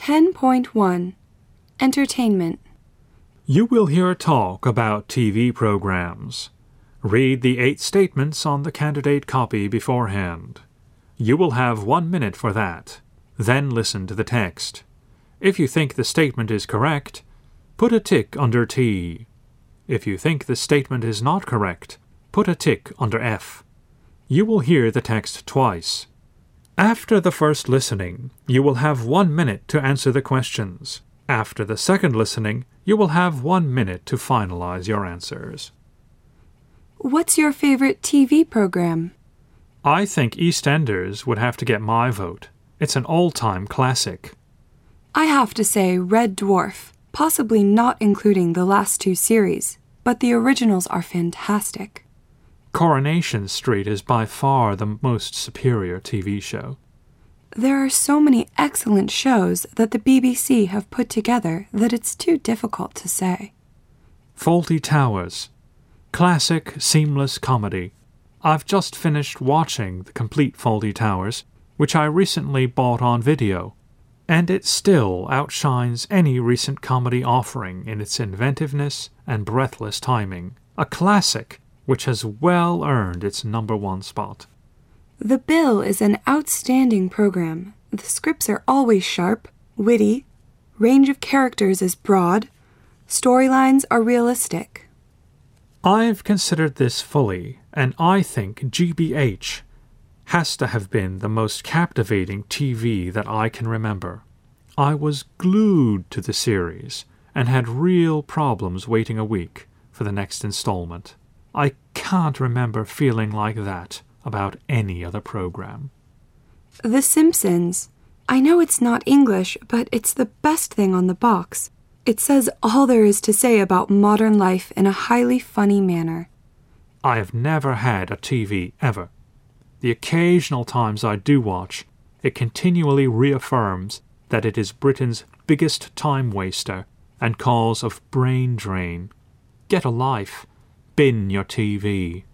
10.1 Entertainment. You will hear talk about TV programs. Read the 8 statements on the candidate copy beforehand. You will have 1 minute for that. Then listen to the text. If you think the statement is correct, put a tick under T. If you think the statement is not correct, put a tick under F. You will hear the text twice. After the first listening, you will have 1 minute to answer the questions. After the second listening, you will have 1 minute to finalize your answers. What's your favorite TV program? I think EastEnders would have to get my vote. It's an all-time classic. I have to say Red Dwarf, possibly not including the last 2 series, but the originals are fantastic. Coronation Street is by far the most superior TV show. There are so many excellent shows that the BBC have put together that it's too difficult to say. Fawlty Towers. Classic, seamless comedy. I've just finished watching the complete Fawlty Towers, which I recently bought on video, and it still outshines any recent comedy offering in its inventiveness and breathless timing. A classic which has well earned its #1 spot. The Bill is an outstanding program. The scripts are always sharp, witty, range of characters is broad, storylines are realistic. I've considered this fully, and I think GBH has to have been the most captivating TV that I can remember. I was glued to the series and had real problems waiting a week for the next installment. I can't remember feeling like that about any other program. The Simpsons. I know it's not English, but it's the best thing on the box. It says all there is to say about modern life in a highly funny manner. I have never had a TV ever. The occasional times I do watch, it continually reaffirms that it is Britain's biggest time waster and cause of brain drain. Get a life. Bin your TV.